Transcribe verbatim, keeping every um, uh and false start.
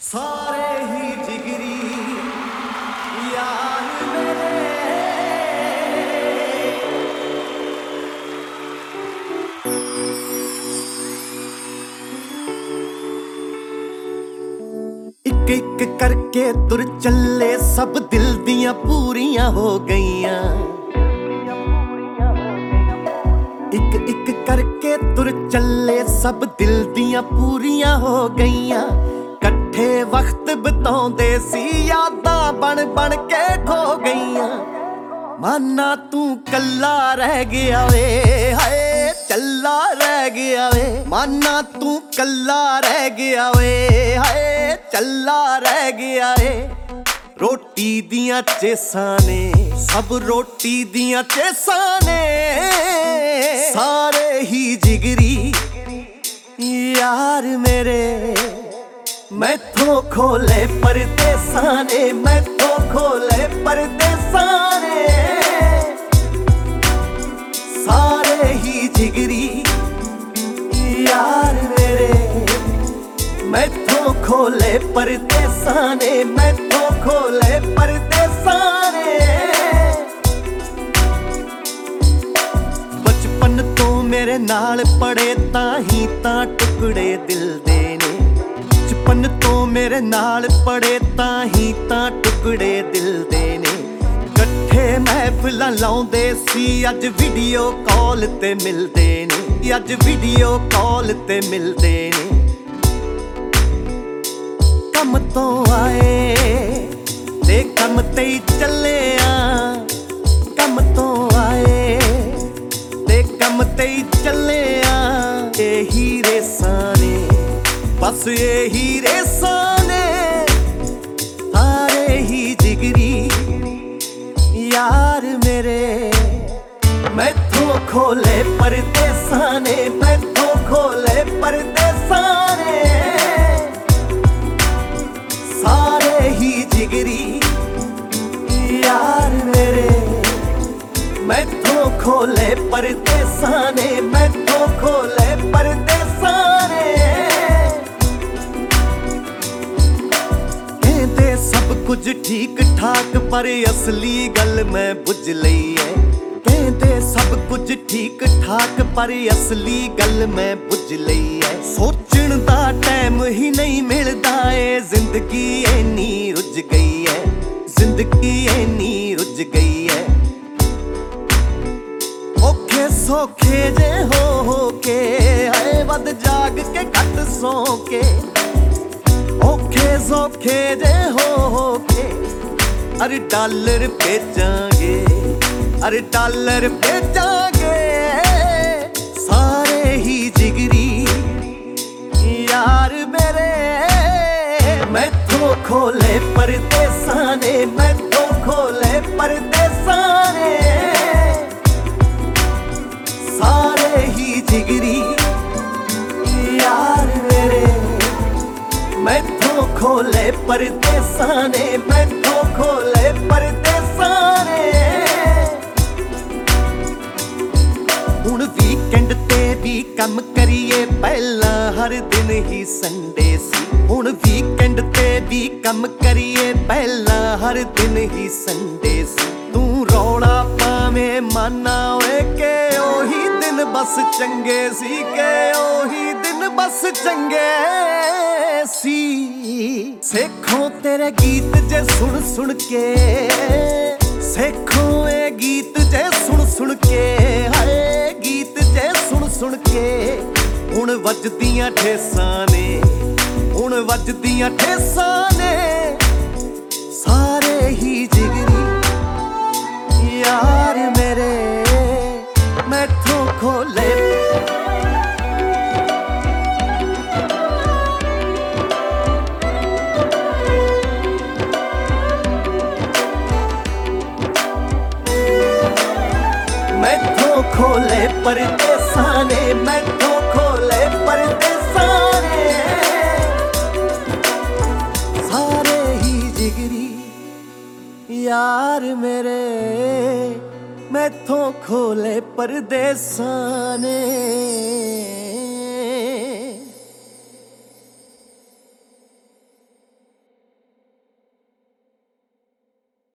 सारे ही जिगरी यार मेरे एक एक करके तुर चले सब दिल दियां पूरियां हो गईयां। एक एक करके तुर चले सब दिल दियां पूरियां हो गईयां। कट्ठे वक्त बिताउंदे सी यादां बन बन के खो गईयां। माना तू कल्ला रह गया वे हाय चल्ला रह गया वे। माना तू कल्ला रह गया वे हाय चल्ला रह गया वे। रोटी दियां चेसां ने सब रोटी दियां चेसां ने सारे ही जिगरी यार मेरे। मैथों खोले परदेसां ने मैथों खोले परदेसां ने सारे ही जिगरी यार मेरे। मैथों खोले परदेसां ने मैथों खोले परदेसां ने। बचपन तो मेरे नाल पड़े ताही तां टुकड़े दिल दे ने। बचपन तो मेरे नाल पड़े ताही तां टुकड़े दिल दे ने। कट्ठे महफिलां लाउंदे सी अज वीडियो कॉल ते मिलदे ने। अज वीडियो कॉल ते मिलदे ने। कम तो आए ते कम ते ही चले आ। कम तो आए ते कम ते ही चले आ। यही रेसां ने बस यही रेसां ने सारे ही जिगरी यार मेरे। मैथों खोले परदेसां ने मैथों खोले परदेसां ने सारे ही जिगरी यार मेरे। मैथों खोले परदेसां ने मैथों खोले परदेसां ने। कहंदे सब कुछ ठीक ठाक पर असली गल मैं बुझ लई है। कहंदे सब कुछ ठीक ठाक पर असली गल मैं बुझ लई है। सोचण दा टाइम ही नहीं मिलदा ए जिंदगी इन्नी रुझ गई है। जिंदगी इन्नी रुझ गई है। औखे सौखे जे हो हो के आए वध जाग के घट सौ के। औखे सौखे जे हो हो के अरे डॉलर बेचांगे अरे डॉलर बेचांगे सारे ही जिगरी यार मेरे। मैथों खोले परदेसां ने मैथों खोले परदेसां ने सारे ही जिगरी यार मेरे। मैथों खोले परदेसां ने मैथों खोले परदेसां ने। हुण वीकेंड ते भी कम करिए पहला हर दिन ही संडे सी। हुण वीकेंड ते भी कम करिए पहला हर दिन ही संडे सी। तू रौला पावें माना ओए के ओही दिन बस चंगे सी के ओही दिन बस चंगे सी। सेखों तेरे गीत जे सुन सुन के सेखों ए गीत जे सुन सुन के हाय गीत जे सुन सुन के। हुण वजदियां ठेसां ने हुण वजदियां ठेसां ने सारे ही जिगरी यार मेरे। मैथों खोले मैथों खोले परदेसां ने मैथों खोले परदेसां ने सारे ही जिगरी यार मेरे। मैथों खोले परदेसां ने।